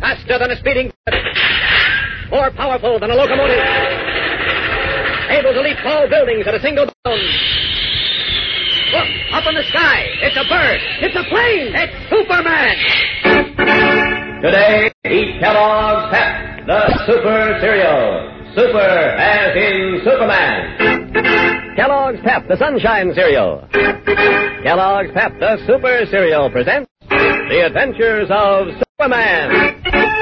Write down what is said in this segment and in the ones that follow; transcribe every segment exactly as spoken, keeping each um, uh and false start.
faster than a speeding bullet, more powerful than a locomotive, able to leap tall buildings at a single bound. Look, up in the sky. It's a bird. It's a plane. It's Superman. Today, eat Kellogg's Pep, the Super Cereal. Super as in Superman. Kellogg's Pep, the Sunshine Cereal. Kellogg's Pep, the Super Cereal, presents The Adventures of Superman.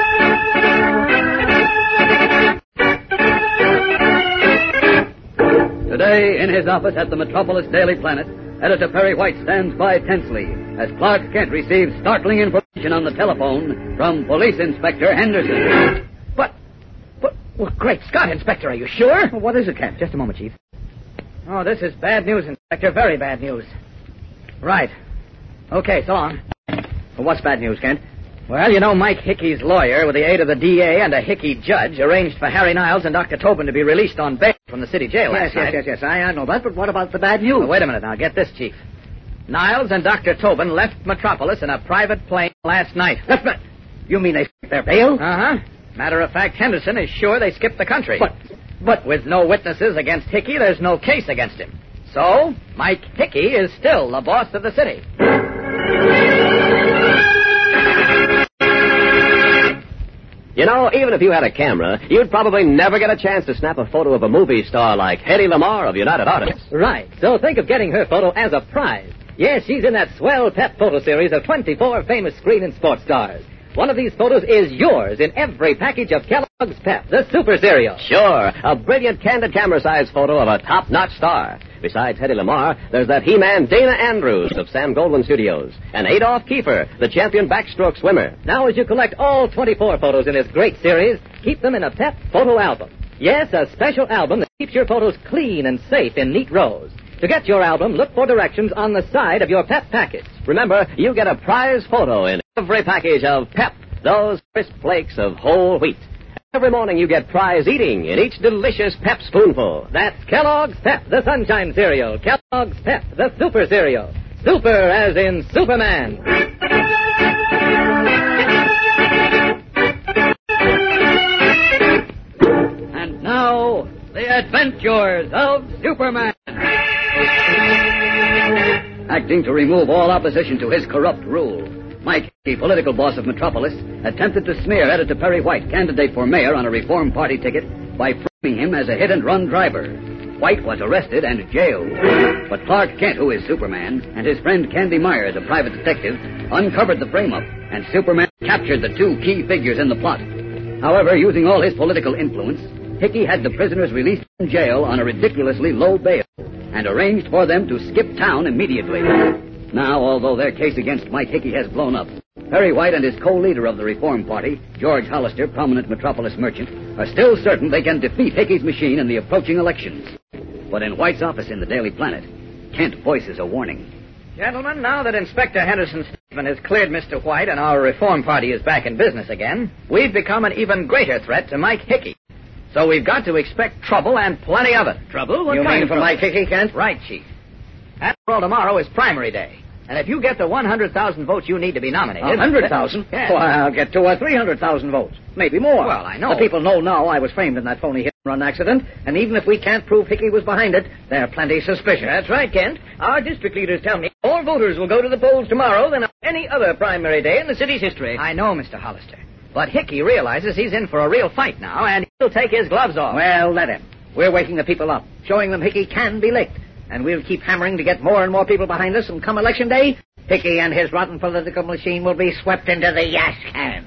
Today, in his office at the Metropolis Daily Planet, Editor Perry White stands by tensely as Clark Kent receives startling information on the telephone from Police Inspector Henderson. But, but, well, great Scott, Inspector, are you sure? Well, what is it, Kent? Just a moment, Chief. Oh, this is bad news, Inspector, very bad news. Right. Okay, so long. Well, what's bad news, Kent? Well, you know, Mike Hickey's lawyer, with the aid of the D A and a Hickey judge, arranged for Harry Niles and Doctor Tobin to be released on bail from the city jail Yes, last yes, night. yes, yes, I, I know that, but what about the bad news? Well, wait a minute now. Get this, Chief. Niles and Doctor Tobin left Metropolis in a private plane last night. That's not... You mean they skipped their bail? Uh-huh. Matter of fact, Henderson is sure they skipped the country. But... But with no witnesses against Hickey, there's no case against him. So, Mike Hickey is still the boss of the city. You know, even if you had a camera, you'd probably never get a chance to snap a photo of a movie star like Hedy Lamarr of United Artists. Right. So think of getting her photo as a prize. Yes, she's in that swell pep photo series of twenty-four famous screen and sports stars. One of these photos is yours in every package of Kellogg's Pep, the Super Cereal. Sure, a brilliant candid camera-sized photo of a top-notch star. Besides Hedy Lamarr, there's that He-Man Dana Andrews of Sam Goldwyn Studios, and Adolf Kiefer, the champion backstroke swimmer. Now, as you collect all twenty-four photos in this great series, keep them in a Pep photo album. Yes, a special album that keeps your photos clean and safe in neat rows. To get your album, look for directions on the side of your Pep package. Remember, you get a prize photo in every package of Pep, those crisp flakes of whole wheat. Every morning you get prize eating in each delicious Pep spoonful. That's Kellogg's Pep, the Sunshine Cereal. Kellogg's Pep, the Super Cereal. Super as in Superman. And now, the adventures of Superman. Acting to remove all opposition to his corrupt rule, Mike Hickey, political boss of Metropolis, attempted to smear Editor Perry White, candidate for mayor on a Reform Party ticket, by framing him as a hit-and-run driver. White was arrested and jailed. But Clark Kent, who is Superman, and his friend Candy Myers, a private detective, uncovered the frame-up, and Superman captured the two key figures in the plot. However, using all his political influence, Hickey had the prisoners released from jail on a ridiculously low bail, and arranged for them to skip town immediately. Now, although their case against Mike Hickey has blown up, Perry White and his co-leader of the Reform Party, George Hollister, prominent Metropolis merchant, are still certain they can defeat Hickey's machine in the approaching elections. But in White's office in the Daily Planet, Kent voices a warning. Gentlemen, now that Inspector Henderson's statement has cleared Mister White and our Reform Party is back in business again, we've become an even greater threat to Mike Hickey. So we've got to expect trouble and plenty of it. Trouble? What you kind mean of for trouble? Mike Hickey, Kent? Right, Chief. After all, tomorrow is primary day. And if you get the one hundred thousand votes you need to be nominated... one hundred thousand? Yes. Well, I'll get two or three hundred thousand votes. Maybe more. Well, I know. The people know now I was framed in that phony hit-and-run accident, and even if we can't prove Hickey was behind it, they're plenty suspicious. That's right, Kent. Our district leaders tell me more voters will go to the polls tomorrow than on any other primary day in the city's history. I know, Mister Hollister. But Hickey realizes he's in for a real fight now, and he'll take his gloves off. Well, let him. We're waking the people up, showing them Hickey can be licked. And we'll keep hammering to get more and more people behind us, and come election day, Hickey and his rotten political machine will be swept into the yash can.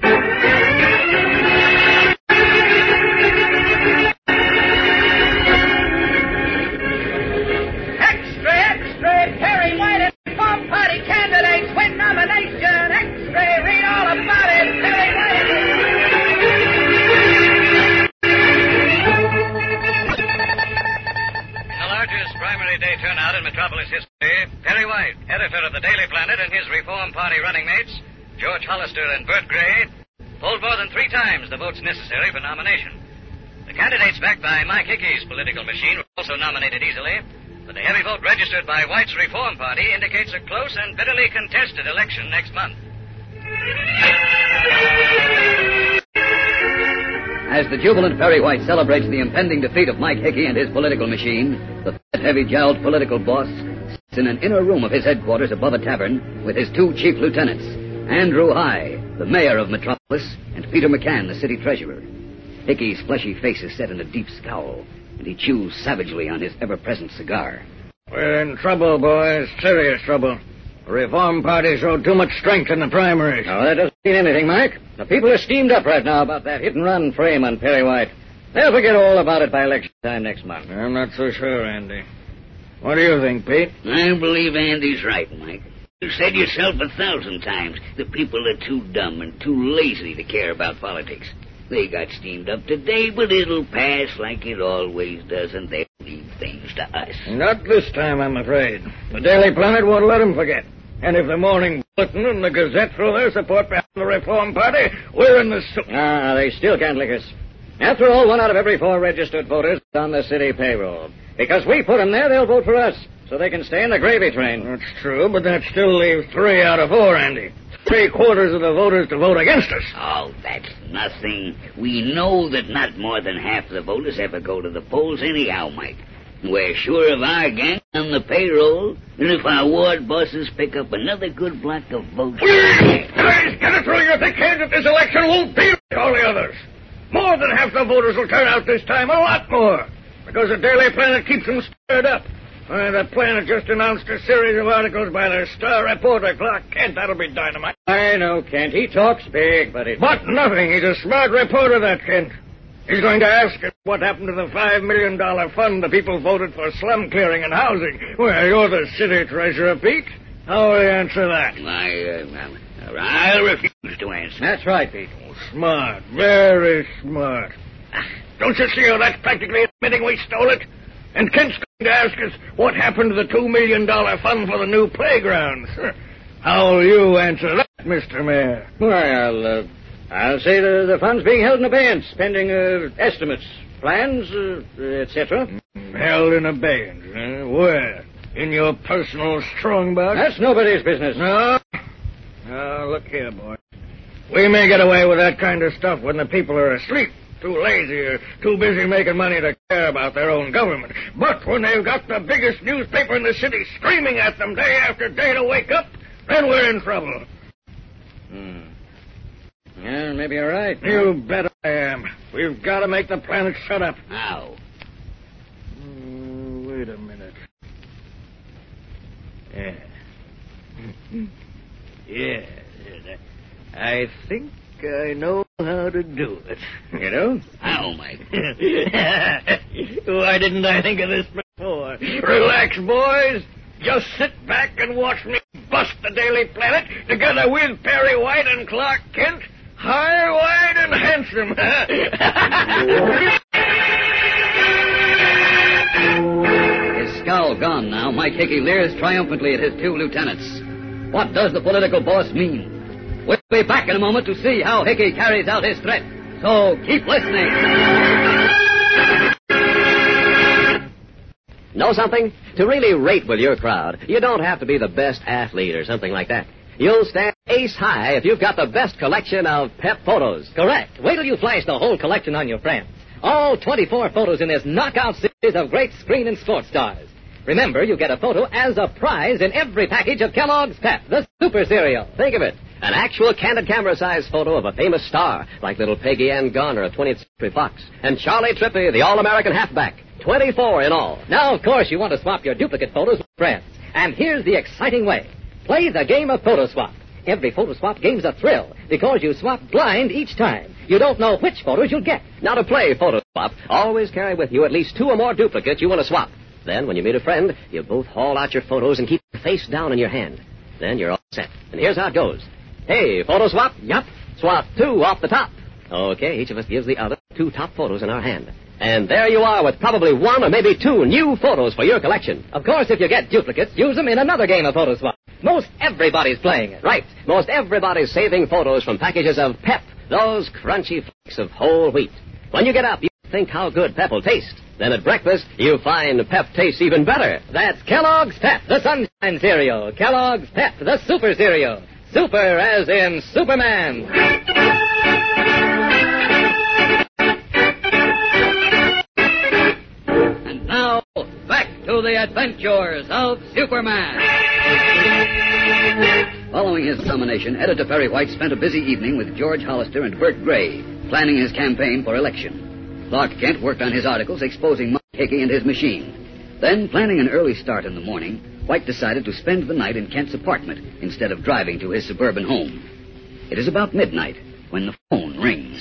Extra, extra! Perry White and Reform Party candidates win nomination! Extra! Read all about it! Perry White! Primary day turnout in Metropolis history, Perry White, editor of the Daily Planet, and his Reform Party running mates, George Hollister and Bert Gray, polled more than three times the votes necessary for nomination. The candidates backed by Mike Hickey's political machine were also nominated easily, but the heavy vote registered by White's Reform Party indicates a close and bitterly contested election next month. As the jubilant Perry White celebrates the impending defeat of Mike Hickey and his political machine, the fat, heavy-jowled political boss sits in an inner room of his headquarters above a tavern with his two chief lieutenants, Andrew High, the mayor of Metropolis, and Peter McCann, the city treasurer. Hickey's fleshy face is set in a deep scowl, and he chews savagely on his ever-present cigar. We're in trouble, boys. Serious trouble. The Reform Party showed too much strength in the primaries. Oh, that doesn't mean anything, Mike. The people are steamed up right now about that hit-and-run frame on Perry White. They'll forget all about it by election time next month. I'm not so sure, Andy. What do you think, Pete? I believe Andy's right, Mike. You said yourself a thousand times the people are too dumb and too lazy to care about politics. They got steamed up today, but it'll pass like it always does, and they'll leave things to us. Not this time, I'm afraid. The Daily Planet won't let them forget. And if the Morning Bulletin and the Gazette throw their support behind the Reform Party, we're in the soup. Ah, they still can't lick us. After all, one out of every four registered voters is on the city payroll. Because we put them there, they'll vote for us, so they can stay in the gravy train. That's true, but that still leaves three out of four, Andy. Three quarters of the voters to vote against us. Oh, that's nothing. We know that not more than half the voters ever go to the polls anyhow, Mike. We're sure of our gang on the payroll, and if our ward bosses pick up another good block of votes... Guys, get it through your thick heads that this election won't be like all the others. More than half the voters will turn out this time, a lot more, because the Daily Planet keeps them stirred up. Why, the Planet just announced a series of articles by their star reporter, Clark Kent. That'll be dynamite. I know, Kent. He talks big, but it... But nothing. He's a smart reporter, that Kent. He's going to ask us what happened to the five million dollars fund the people voted for slum clearing and housing. Well, you're the city treasurer, Pete. How will you answer that? I, uh, I'll refuse to answer. That's right, Pete. Oh, smart. Very smart. Don't you see how that's practically admitting we stole it? And Kent's going to ask us what happened to the two million dollars fund for the new playgrounds. How will you answer that, Mister Mayor? Well, I'll, uh, I'll say the, the fund's being held in abeyance, pending uh, estimates, plans, uh, et cetera. Held in abeyance, huh? Where? In your personal strong box? That's nobody's business. No? Now, look here, boy. We may get away with that kind of stuff when the people are asleep, too lazy or too busy making money to care about their own government. But when they've got the biggest newspaper in the city screaming at them day after day to wake up, then we're in trouble. Hmm. Yeah, maybe you're right. You bet I am. We've got to make the Planet shut up. How? Uh, wait a minute. Yeah. Yeah. I think I know how to do it. You know? How, Mike? Why didn't I think of this before? Relax, boys. Just sit back and watch me bust the Daily Planet together with Perry White and Clark Kent. High, wide, and handsome. His scowl gone now, Mike Hickey leers triumphantly at his two lieutenants. What does the political boss mean? We'll be back in a moment to see how Hickey carries out his threat. So keep listening. Know something? To really rate with your crowd, you don't have to be the best athlete or something like that. You'll stand ace high if you've got the best collection of pep photos. Correct. Wait till you flash the whole collection on your friends. All twenty-four photos in this knockout series of great screen and sports stars. Remember, you get a photo as a prize in every package of Kellogg's Pep, the super cereal. Think of it. An actual candid camera-sized photo of a famous star, like little Peggy Ann Garner of twentieth Century Fox, and Charlie Trippey, the All-American halfback. twenty-four in all. Now, of course, you want to swap your duplicate photos with friends. And here's the exciting way. Play the game of Photo Swap. Every Photo Swap game's a thrill because you swap blind each time. You don't know which photos you'll get. Now, to play Photo Swap, always carry with you at least two or more duplicates you want to swap. Then, when you meet a friend, you both haul out your photos and keep them face down in your hand. Then you're all set. And here's how it goes. Hey, Photo Swap? Yup. Swap two off the top. Okay, each of us gives the other two top photos in our hand. And there you are with probably one or maybe two new photos for your collection. Of course, if you get duplicates, use them in another game of Photo Swap. Most everybody's playing it. Right. Most everybody's saving photos from packages of Pep, those crunchy flakes of whole wheat. When you get up, you think how good Pep will taste. Then at breakfast, you find Pep tastes even better. That's Kellogg's Pep, the sunshine cereal. Kellogg's Pep, the super cereal. Super as in Superman. the adventures of Superman. Following his nomination, Editor Perry White spent a busy evening with George Hollister and Bert Gray, planning his campaign for election. Clark Kent worked on his articles exposing Mike Hickey and his machine. Then, planning an early start in the morning, White decided to spend the night in Kent's apartment instead of driving to his suburban home. It is about midnight when the phone rings.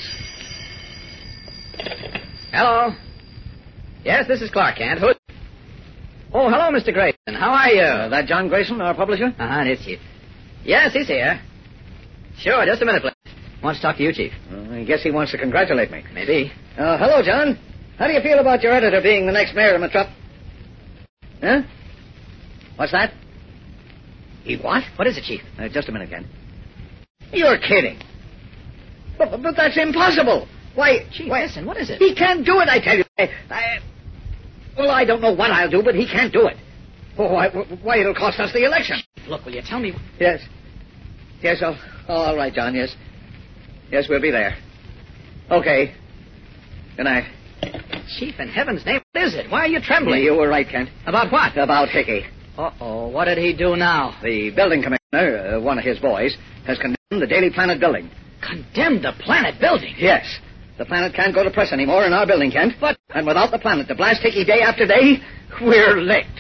Hello. Yes, this is Clark Kent. Who? Oh, hello, Mister Grayson. How are you? Uh, that John Grayson, our publisher? Uh-huh, it's Chief. Yes, he's here. Sure, just a minute, please. Wants to talk to you, Chief. Uh, I guess he wants to congratulate me. Maybe. Uh, hello, John. How do you feel about your editor being the next mayor of Metrop? Huh? What's that? He what? What is it, Chief? Uh, just a minute, Kent. You're kidding. But, but that's impossible. Why, Chief, why, listen, what is it? He can't do it, I tell you. I, I, well, I don't know what I'll do, but he can't do it. Oh, why, why, it'll cost us the election. Look, will you tell me? Yes. Yes, oh, oh, all right, John, yes. Yes, we'll be there. Okay. Good night. Chief, in heaven's name, what is it? Why are you trembling? You were right, Kent. About what? About Hickey. Uh-oh, what did he do now? The building commissioner, uh, one of his boys, has condemned the Daily Planet building. Condemned the Planet building? Yes. The Planet can't go to press anymore in our building, Kent. But... And without the Planet to blast Hickey day after day, we're licked.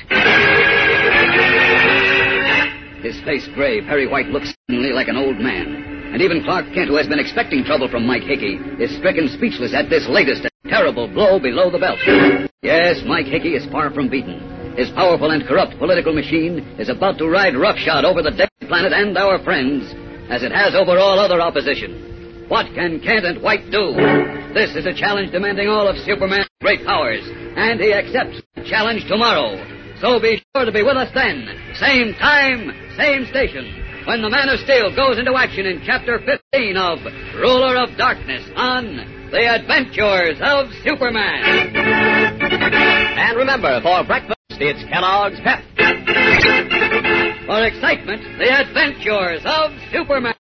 His face gray, Perry White looks suddenly like an old man. And even Clark Kent, who has been expecting trouble from Mike Hickey, is stricken speechless at this latest and terrible blow below the belt. Yes, Mike Hickey is far from beaten. His powerful and corrupt political machine is about to ride roughshod over the Daily Planet and our friends, as it has over all other opposition. What can Kent and White do? This is a challenge demanding all of Superman's great powers, and he accepts the challenge tomorrow. So be sure to be with us then, same time, same station, when the Man of Steel goes into action in Chapter fifteen of Ruler of Darkness on The Adventures of Superman. And remember, for breakfast, it's Kellogg's Pep. For excitement, The Adventures of Superman.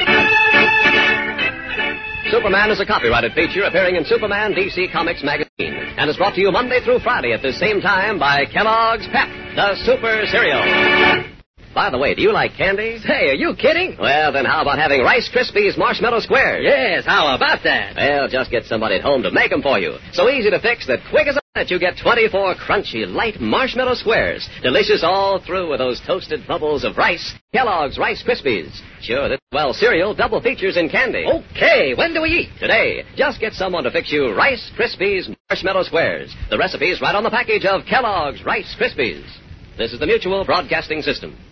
Superman is a copyrighted feature appearing in Superman D C Comics magazine and is brought to you Monday through Friday at the same time by Kellogg's Pep, the super cereal. By the way, do you like candy? Hey, are you kidding? Well, then how about having Rice Krispies Marshmallow Squares? Yes, how about that? Well, just get somebody at home to make them for you. So easy to fix that quick as a minute you get twenty-four crunchy, light marshmallow squares. Delicious all through with those toasted bubbles of rice. Kellogg's Rice Krispies. Sure, this well cereal double features in candy. Okay, when do we eat? Today, just get someone to fix you Rice Krispies Marshmallow Squares. The recipe's right on the package of Kellogg's Rice Krispies. This is the Mutual Broadcasting System.